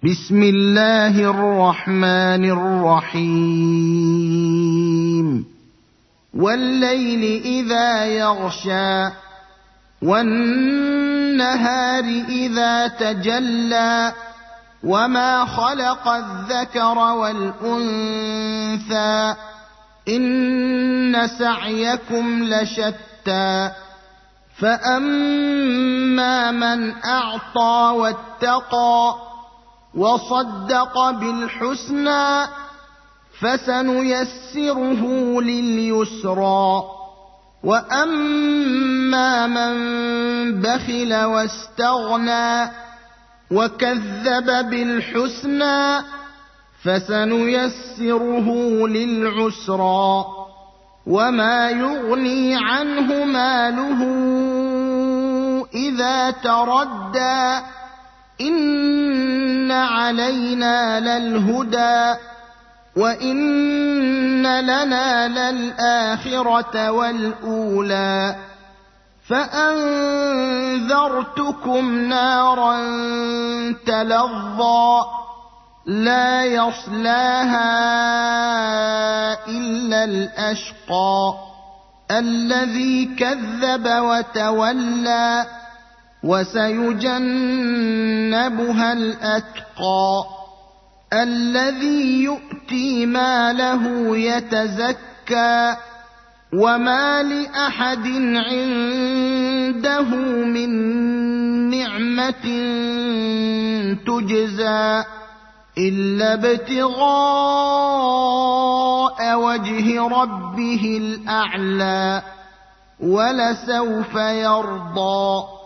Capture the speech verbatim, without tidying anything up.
بسم الله الرحمن الرحيم والليل إذا يغشى والنهار إذا تجلى وما خلق الذكر والأنثى إن سعيكم لشتى فأما من أعطى واتقى وصدق بالحسنى فسنيسره لليسرى وأما من بخل واستغنى وكذب بالحسنى فسنيسره للعسرى وما يغني عنه ماله إذا تردى إن علينا للهدى وإن لنا للآخرة والأولى فأنذرتكم نارا تلظى لا يصلاها إلا الأشقى الذي كذب وتولى وسيجنبها الأتقى الذي يؤتي ماله يتزكى وما لأحد عنده من نعمة تجزى إلا ابتغاء وجه ربه الأعلى ولسوف يرضى